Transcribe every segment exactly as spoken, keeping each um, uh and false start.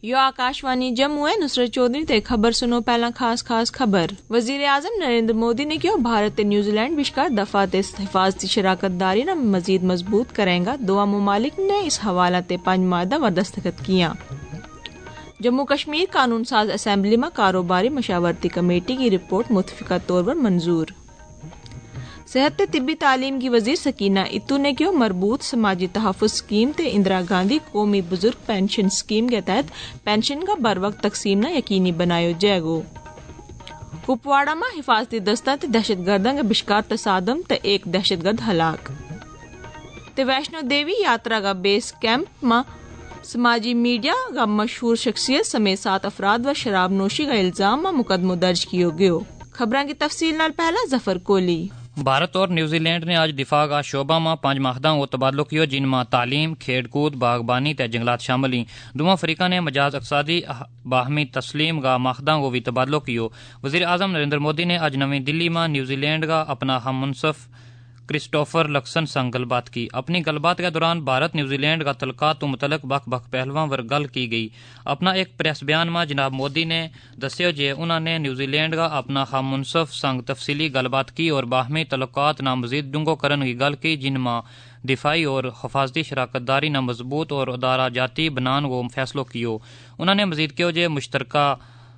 You Akashvani Jammu ہے نصرت چودھری تے خبر سنو پہلا خاص خاص خبر. وزیر اعظم نریندر مودی نے کہا بھارت تے نیوزی لینڈ بشکار دفاع تے حفاظتی شراکت داری نہ مزید مضبوط کرے گا. دونوں ممالک نے اس حوالہ تے پانچ معاہدہ پر دستخط کیا. جموں کشمیر قانون ساز اسمبلی میں کاروباری مشاورتی کمیٹی کی رپورٹ متفقہ طور پر منظور. صحت تے طبی تعلیم کی وزیر سکینہ اتو نے کیوں مربوط سماجی تحفظ اسکیم تے اندرا گاندھی قومی بزرگ پینشن اسکیم کے تحت پینشن کا بر وقت تقسیم نہ یقینی بنایا جائے گا. کپواڑہ میں حفاظتی دستہ تے دہشت گردوں کے بشکار تصادم تے ایک دہشت گرد ہلاک. تے ویشنو دیوی یاترا کا بیس کیمپ میں سماجی میڈیا کا مشہور شخصیت سمیت سات افراد و شراب نوشی کا الزام میں مقدمہ درج کیا گیا. خبروں کی تفصیل نال پہلا ظفر کولی. بھارت اور نیوزی لینڈ نے آج دفاع کا شعبہ میں پانچ معاہدوں کو تبادلہ کیا جن میں تعلیم، کھیڈ کود، باغبانی تے جنگلات شامل ہیں. دونوں فریقوں نے مجاز اقتصادی باہمی تسلیم کا معاہدوں کو بھی تبادلہ کیا. وزیر اعظم نریندر مودی نے آج نئی دلی میں نیوزی لینڈ کا اپنا ہم منصف کرسٹوفر لکسن سنگ گل بات کی. اپنی گل بات کے دوران بھارت نیوزی لینڈ کا تعلقات تو متعلق بخ بخ پہلوؤں پر گل کی گئی. اپنا ایک پریس بیان میں جناب مودی نے دسیا کہ انہوں نے نیوزی لینڈ کا اپنا ہم منصف سنگ تفصیلی گل بات کی اور باہمی تعلقات نہ مزید ڈونگو کرنے کی گل کی جن میں دفاعی اور حفاظتی شراکت داری نہ مضبوط اور ادارہ جاتی بنان کو فیصلوں کیو. انہوں نے مزید کیا کہ مشترکہ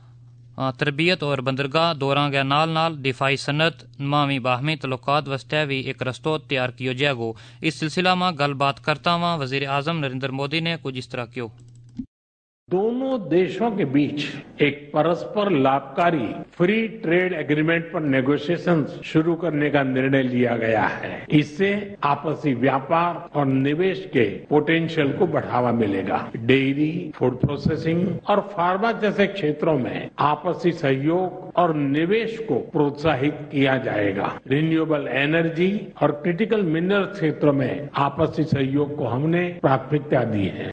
تربیت اور بندرگاہ دوراں کے نال نال دفاعی صنعت نمامی باہمی تعلقات واسطے بھی ایک رستہ تیار کیا جائے گا. اس سلسلہ میں گل بات کرتا ہوا وزیر اعظم نریندر مودی نے کچھ اس طرح کیوں. دونوں دیشوں کے بیچ ایک پرسپر لابھکاری فری ٹریڈ ایگریمنٹ پر نیگوشیشن شروع کرنے کا نرنے لیا گیا ہے. اس سے آپسی ویاپار اور نویش کے پوٹینشیل کو بڑھاوا ملے گا. ڈیری، فوڈ پروسیسنگ اور فارما جیسے کھیتروں میں آپسی سہیوگ اور نویش کو پروتساہت کیا جائے گا. رینیویبل انرجی اور کریٹیکل منرل کھیتروں میں آپسی سہیوگ کو ہم نے پراتھمکتا دی ہے.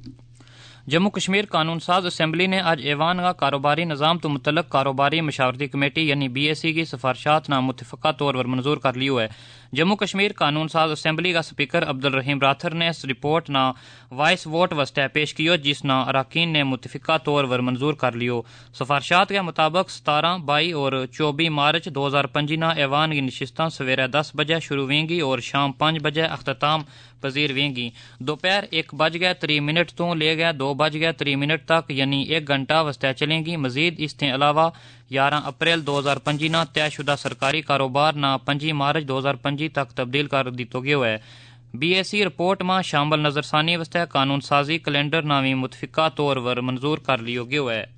جموں کشمیر قانون ساز اسمبلی نے آج ایوان کا کاروباری نظام تو متعلق کاروباری مشاورتی کمیٹی یعنی بی ایس سی کی سفارشات نہ متفقہ طور پر منظور کر لیو ہے. جموں کشمیر قانون ساز اسمبلی کا اسپیکر عبد الرحیم راتھر نے اس رپورٹ نہ وائس ووٹ واسطے پیش کیو جس نہ اراکین نے متفقہ طور پر منظور کر لیو. سفارشات کے مطابق ستارہ بائی اور چوبی مارچ دو ہزار پنجی نہ ایوان کی نشستیں سویرے دس بجے شروع ہوئیں گی اور شام پانچ بجے اختتام پذیر ہوئیں گی. دوپہر ایک بج گئے تری منٹ تو لے گئے دو بج گئے تری منٹ تک یعنی ایک گھنٹہ واسطے چلیں گی. مزید اس کے علاوہ گیارہ اپریل دو ہزار پنجی نہ طے شدہ سرکاری کاروبار نہ پنجی مارچ دو ہزار پنجی تک تبدیل کر دیتو گیا ہے. بی ایس سی رپورٹ میں شامل نظر ثانی واسطے قانون سازی کیلنڈر نامی متفقہ طور پر منظور کر لیو گیا ہے.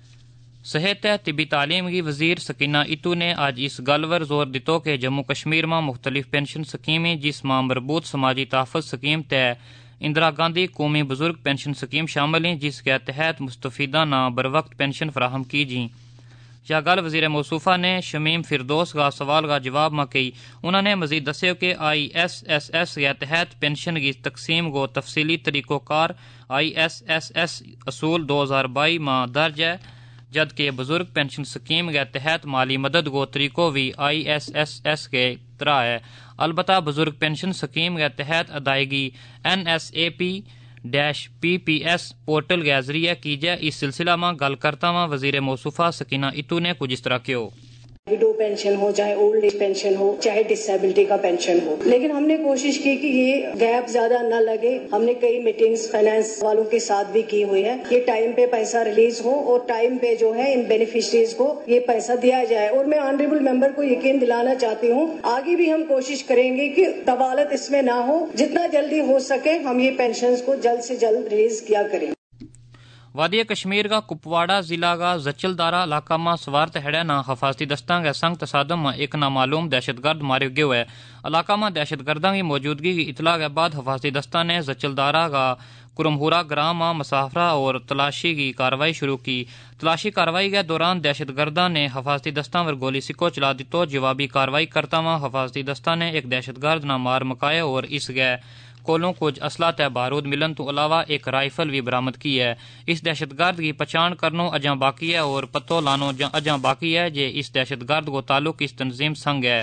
صحت طبی تعلیم کی وزیر سکینہ اتو نے آج اس گل پر زور دیتو کہ جموں کشمیر میں مختلف پینشن سکیمیں جس میں مربوط سماجی تحفظ سکیم تے اندرا گاندھی قومی بزرگ پینشن سکیم شامل ہیں جس کے تحت مستفیدہ نہ بر وقت پینشن فراہم کی جیں. یہ گل وزیر موصوفہ نے شمیم فردوس کا سوال کا جواب میں کی. انہوں نے مزید دسیا کہ آئی ایس ایس ایس کے تحت پینشن کی تقسیم کو تفصیلی طریقہ کار آئی ایس ایس ایس اصول دو ہزار بائی میں درج ہے جبکہ بزرگ پینشن سکیم کے تحت مالی مدد کو طریقوں بھی آئی ایس ایس ایس کے طرح ہے. البتہ بزرگ پینشن سکیم کے تحت ادائیگی N S A P dash P P S portal کے ذریعے کی جائے. اس سلسلہ میں گل کرتا ہوا وزیر موصوفہ سکینہ اتو نے کچھ اس طرح کیوں. وڈو پینشن ہو چاہے اولڈ ایج پینشن ہو چاہے ڈسیبلٹی کا پینشن ہو، لیکن ہم نے کوشش کی کہ یہ گیپ زیادہ نہ لگے. ہم نے کئی میٹنگز فائنانس والوں کے ساتھ بھی کی ہوئی ہے کہ ٹائم پہ پیسہ ریلیز ہو اور ٹائم پہ جو ہے ان بینیفیشریز کو یہ پیسہ دیا جائے. اور میں آنریبل ممبر کو یقین دلانا چاہتی ہوں آگے بھی ہم کوشش کریں گے کہ طوالت اس میں نہ ہو. جتنا جلدی ہو سکے ہم یہ پینشنز کو جلد سے جلد ریلیز کیا کریں. وادی کشمیر کا کپواڑہ ضلع کا زچل دارا علاقہ میں سوار تہڑے نہ حفاظتی دستوں کے سنگ تصادم میں ایک نامعلوم دہشت گرد مارے گئے ہوئے. علاقہ میں دہشت گردوں کی موجودگی کی اطلاع کے بعد حفاظتی دستہ نے زچل دارا کا کرمہورا گرام میں مسافرہ اور تلاشی کی کارروائی شروع کی. تلاشی کارروائی کے دوران دہشت گردوں نے حفاظتی دستوں پر گولی سکو چلا دی تو جوابی کارروائی کرتا ہوا حفاظتی دستہ نے ایک دہشت گرد نہ مار مکائے اور اس گئے کولوں کچھ اسلحہ تے بارود ملن تو علاوہ ایک رائفل بھی برآمد کی ہے. اس دہشت گرد کی پہچان کرنو اجاں باقی ہے اور پتو لانو اجاں باقی ہے جے اس دہشت گرد کو تعلق اس تنظیم سنگ ہے.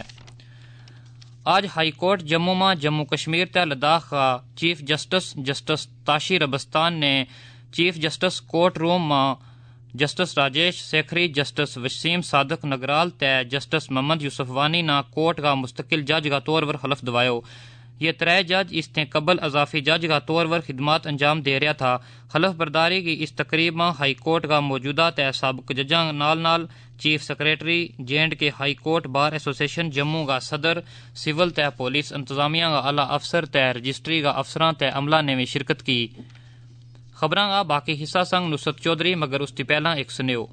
آج ہائی کورٹ جموں میں جموں کشمیر تے لداخ کا chief justice justice Tashi Rabstan نے چیف جسٹس کورٹ روم ماں جسٹس راجیش سیکھری، جسٹس وسیم صادق نگرال تے جسٹس محمد یوسف وانی نا کوٹ کا مستقل جج کا طور پر حلف دواؤ۔ یہ ترے جج اس نے قبل اضافی جج کا طور پر خدمات انجام دے رہا تھا۔ حلف برداری کی اس تقریب میں ہائی کورٹ کا موجودہ تے سابق ججاں نال نال chief secretary J and K high court bar association Jammu کا صدر، سول تے پولیس انتظامیہ کا اعلی افسر تے رجسٹری کا افسراں تے عملہ نے بھی شرکت کی۔ خبراں کا باقی حصہ سنگ نصرت چودھری، مگر اس تی پہلا ایک سنیو۔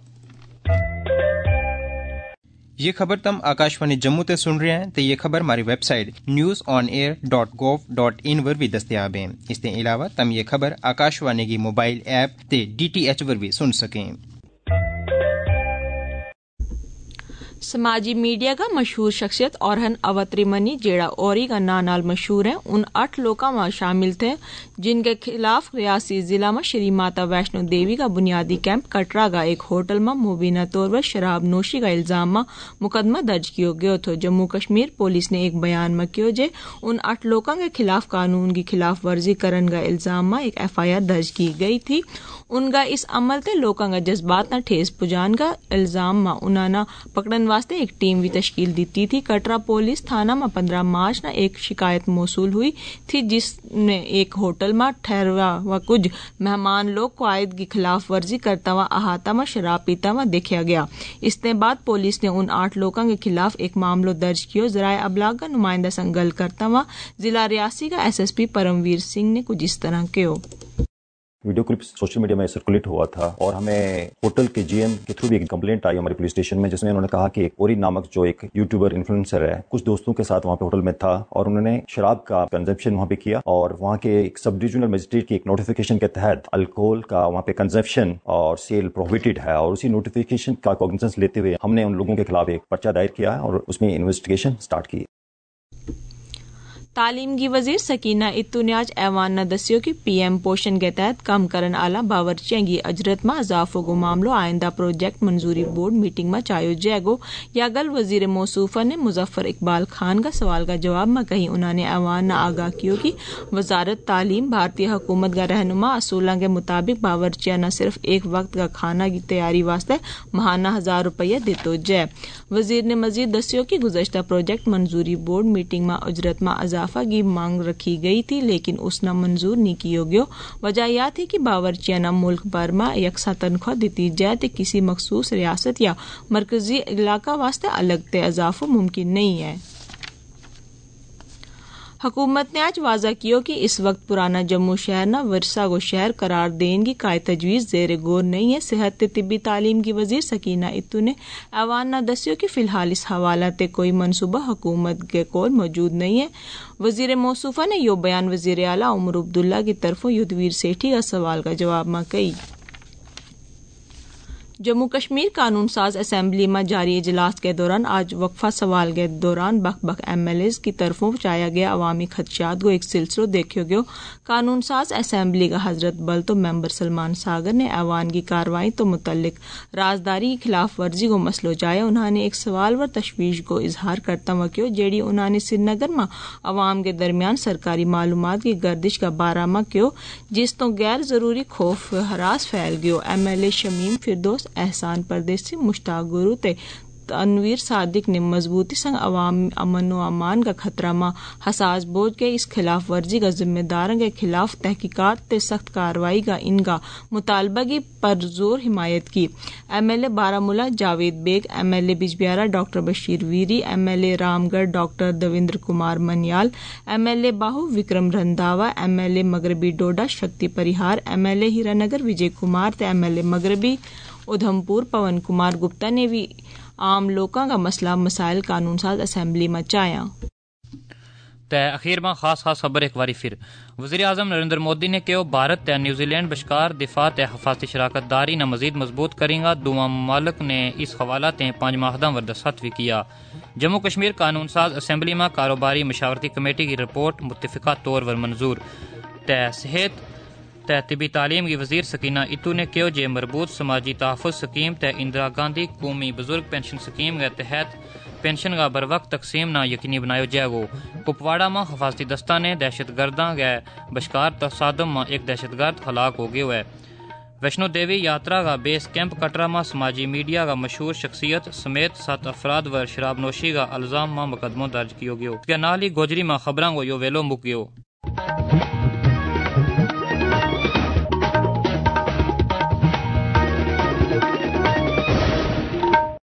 یہ خبر تم آکاشوانی جموں تے سن رہے ہیں تو یہ خبر ہماری website news on air dot gov dot in پر بھی دستیاب ہے۔ اس کے علاوہ تم یہ خبر آکاشوانی کی موبائل ایپ تے ڈی ٹی ایچ پر بھی سن سکیں۔ سماجی میڈیا کا مشہور شخصیت اورہن اوتری منی جیڑا اوری کا نام نال مشہور ہیں، ان آٹھ لوگوں میں شامل تھے جن کے خلاف ریاسی ضلع میں شری ماتا ویشنو دیوی کا بنیادی کیمپ کٹرا کا ایک ہوٹل میں مبینہ طور پر شراب نوشی کا الزام میں مقدمہ درج کیا گیا تھا۔ جموں کشمیر پولیس نے ایک بیان میں کہا کہ ان آٹھ لوگوں کے خلاف قانون کی خلاف ورزی کرن کا الزام میں ایک ایف آئی آر درج کی گئی تھی۔ ان کا اس عمل تے لوگوں کا جذبات نہ ٹھیس پہنچان کا الزام میں انہوں نے پکڑن واسطے ایک ٹیم بھی تشکیل دیتی تھی۔ کٹرا پولیس تھانہ میں پندرہ مارچ نہ ایک شکایت موصول ہوئی تھی جس میں ایک ہوٹل میں ٹھہرا و کچھ مہمان لوگ قواعد کی خلاف ورزی کرتا ہوا احاطہ میں شراب پیتا ہوا دیکھا گیا۔ اس کے بعد پولیس نے ان آٹھ لوگوں کے خلاف ایک معاملہ درج کیا۔ ذرائع ابلاغ کا نمائندہ سنگ گل کرتا ہوا ضلع ریاسی کا S S P Paramvir Singh نے کچھ اس طرح کیا۔ ویڈیو کلپ سوشل میڈیا میں سرکولیٹ ہوا تھا اور ہمیں ہوٹل کے جی ایم کے تھرو بھی ایک کمپلینٹ آئی ہمارے پولیس اسٹیشن میں، جس میں انہوں نے کہا کہ ایک اوری نامک جو ایک یوٹیوبر انفلوئنسر ہے کچھ دوستوں کے ساتھ وہاں پہ ہوٹل میں تھا اور انہوں نے شراب کا کنزمپشن وہاں پہ کیا، اور وہاں کے ایک سب ڈویژنل مجسٹریٹ کی ایک نوٹیفیکیشن کے تحت الکوہل کا وہاں پہ کنزمپشن اور سیل پروہیبٹڈ ہے، اور اسی نوٹیفیکیشن کا کوگنیسنس لیتے ہوئے ہم نے ان لوگوں کے خلاف ایک پرچہ دائر کیا اور اس میں انویسٹیگیشن سٹارٹ کی۔ تعلیم کی وزیر سکینہ اتو نے آج ایوان نہ دسیو کہ پی ایم پوشن کے تحت کم کرن آلا باورچیاں کی اجرت میں اضافہ کو معاملو آئندہ پروجیکٹ منظوری بورڈ میٹنگ میں چایو جائے گو۔ یا گل وزیر موصوفہ نے مظفر اقبال خان کا سوال کا جواب میں کہیں انہوں نے ایوان نہ آگاہ کیو کہ وزارت تعلیم بھارتی حکومت کا رہنما اصولوں کے مطابق باورچیاں نہ صرف ایک وقت کا کھانا کی تیاری واسطے ماہانہ ہزار روپیہ دیتو جائے۔ وزیر نے مزید دسیو کہ گزشتہ پروجیکٹ منظوری بورڈ میٹنگ میں اجرت میں اضافہ کی مانگ رکھی گئی تھی لیکن اس نہ منظور نہیں کیو گیو۔ وجہ یہ تھی کہ باورچیاں نہ ملک بھر میں یکساں تنخواہ دیتی جائے تو کسی مخصوص ریاست یا مرکزی علاقہ واسطے الگ تے اضافہ ممکن نہیں ہے۔ حکومت نے آج واضح کیا کہ اس وقت پرانا جموں شہر نہ ورثہ کو شہر قرار دین کی قائد تجویز زیر غور نہیں ہے۔ صحت تے طبی تعلیم کی وزیر سکینہ اتو نے ایوان نہ دسیو کہ فی الحال اس حوالہ تے کوئی منصوبہ حکومت کے کول موجود نہیں ہے۔ وزیر موصوفہ نے یہ بیان وزیر اعلیٰ عمر عبداللہ کی طرفوں یدویر سیٹھی کا سوال کا جواب میں کہی۔ جموں کشمیر قانون ساز اسمبلی میں جاری اجلاس کے دوران آج وقفہ سوال کے دوران بخ بخ ایم ایل ایز کی طرفوں پہنچایا گیا عوامی خدشات کو ایک سلسلہ دیکھو گیا۔ قانون ساز اسمبلی کا حضرت بل تو ممبر سلمان ساگر نے ایوان کی کارروائی تو متعلق رازداری کی خلاف ورزی کو مسئلہ اٹھایا۔ انہوں نے ایک سوال پر تشویش کو اظہار کرتا ہوا کیوں جیڑی انہوں نے سری نگر میں عوام کے درمیان سرکاری معلومات کی گردش کا بارہ میں کیوں جس تو غیر ضروری خوف ہراس پھیل گیو۔ M L A Shamim Firdous Ahsan Pardesi Mushtaq Guru تے تنویر صادق نے مضبوطی سنگ عوام امن و امان کا خطرہ ماں حساس بوجھ کے اس خلاف ورزی کا ذمہ داروں کے خلاف تحقیقات تے سخت کارروائی کا ان کا مطالبہ کی پرزور حمایت کی۔ M L A Baramulla Javed Baig, M L A Bijbehara doctor Bashir Veeri, M L A Ramgarh doctor Devinder Kumar Manyal, M L A Bahu Vikram Randhawa, M L A مغربی Doda Shakti Parihar, M L A Hiranagar وجے کمار تے ایم ایل اے مغربی ادھمپور پون کمار گپتا نے بھی عام لوگوں کا مسئلہ مسائل قانون ساز اسمبلی میں چایا۔ تے اخیر میں خاص خاص خبر ایک باری پھر وزیر اعظم نریندر مودی نے کہو بھارت تے نیوزی لینڈ بشکار دفاع تے حفاظتی شراکت داری نہ مزید مضبوط کریں گا۔ دونوں ممالک نے اس حوالہ تے پانچ ماہدہ وردسخت بھی کیا۔ جموں کشمیر قانون ساز اسمبلی میں کاروباری مشاورتی کمیٹی کی رپورٹ متفقہ طور پر منظور۔ تے صحت تے طبی تعلیم کی وزیر سکینہ اتو نے کہو جے مربوط سماجی تحفظ سکیم تے اندرا گاندھی قومی بزرگ پینشن سکیم کے تحت پینشن کا بر وقت تقسیم نہ یقینی بنایا جائے گو۔ کپواڑہ میں حفاظتی دستہ نے دہشت گرداں کے بشکار تصادم میں ایک دہشت گرد ہلاک ہو گیا ہے۔ ویشنو دیوی یاترا کا بیس کیمپ کٹرا میں سماجی میڈیا کا مشہور شخصیت سمیت سات افراد ور شراب نوشی کا الزام میں مقدمہ درج کیو گیو کے نال ہی گوجری میں خبراں کو یو ویلو مک گیو